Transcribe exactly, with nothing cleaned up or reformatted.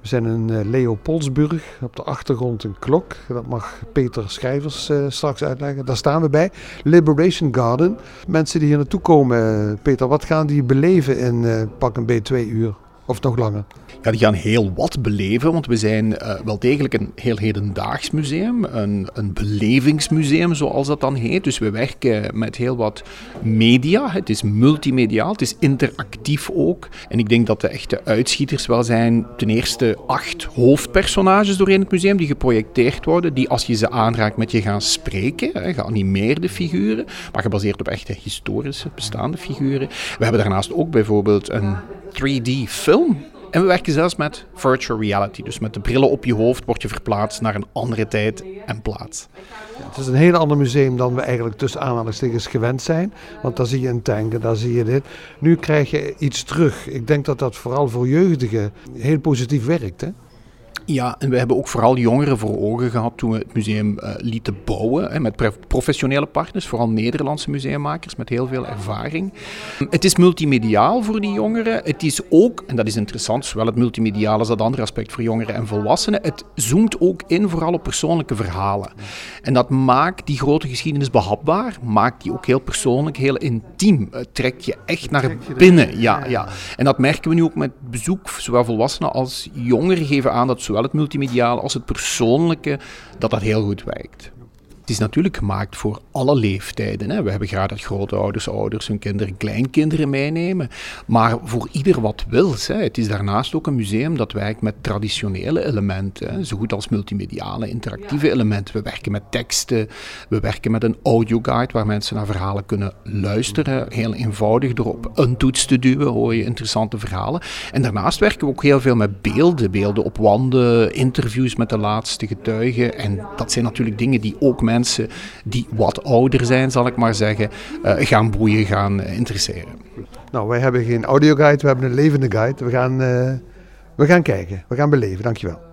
We zijn in uh, Leopoldsburg, op de achtergrond een klok. Dat mag Peter Schrijvers uh, straks uitleggen. Daar staan we bij. Liberation Garden. Mensen die hier naartoe komen, Peter, wat gaan die beleven in uh, pak een beetje twee uur? Of nog langer? Ja, die gaan heel wat beleven, want we zijn uh, wel degelijk een heel hedendaags museum, een, een belevingsmuseum zoals dat dan heet. Dus we werken met heel wat media, het is multimediaal, het is interactief ook. En ik denk dat de echte uitschieters wel zijn ten eerste acht hoofdpersonages doorheen het museum die geprojecteerd worden, die als je ze aanraakt met je gaan spreken, hè, geanimeerde figuren, maar gebaseerd op echte historische bestaande figuren. We hebben daarnaast ook bijvoorbeeld een drie D film. En we werken zelfs met virtual reality. Dus met de brillen op je hoofd word je verplaatst naar een andere tijd en plaats. Ja, het is een heel ander museum dan we eigenlijk tussen aanhalingstekens gewend zijn. Want daar zie je een tank en daar zie je dit. Nu krijg je iets terug. Ik denk dat dat vooral voor jeugdigen heel positief werkt, hè? Ja, en we hebben ook vooral jongeren voor ogen gehad toen we het museum uh, lieten bouwen. Hè, met professionele partners, vooral Nederlandse museummakers met heel veel ervaring. Het is multimediaal voor die jongeren. Het is ook, en dat is interessant, zowel het multimediaal als dat andere aspect voor jongeren en volwassenen. Het zoomt ook in vooral op persoonlijke verhalen. En dat maakt die grote geschiedenis behapbaar, maakt die ook heel persoonlijk, heel intiem. Het trekt je echt naar binnen. Ja, ja. En dat merken we nu ook met bezoek. Zowel volwassenen als jongeren geven aan dat zowel het multimediale als het persoonlijke, dat dat heel goed werkt. Het is natuurlijk gemaakt voor alle leeftijden. Hè. We hebben graag dat grootouders, ouders, hun kinderen, kleinkinderen meenemen. Maar voor ieder wat wils. Hè. Het is daarnaast ook een museum dat werkt met traditionele elementen. Hè. Zo goed als multimediale, interactieve elementen. We werken met teksten. We werken met een audioguide waar mensen naar verhalen kunnen luisteren. Heel eenvoudig door op een toets te duwen hoor je interessante verhalen. En daarnaast werken we ook heel veel met beelden. Beelden op wanden, interviews met de laatste getuigen. En dat zijn natuurlijk dingen die ook mensen Mensen die wat ouder zijn, zal ik maar zeggen, uh, gaan boeien, gaan uh, interesseren. Nou, wij hebben geen audioguide, we hebben een levende guide. We gaan, uh, we gaan kijken, we gaan beleven. Dankjewel.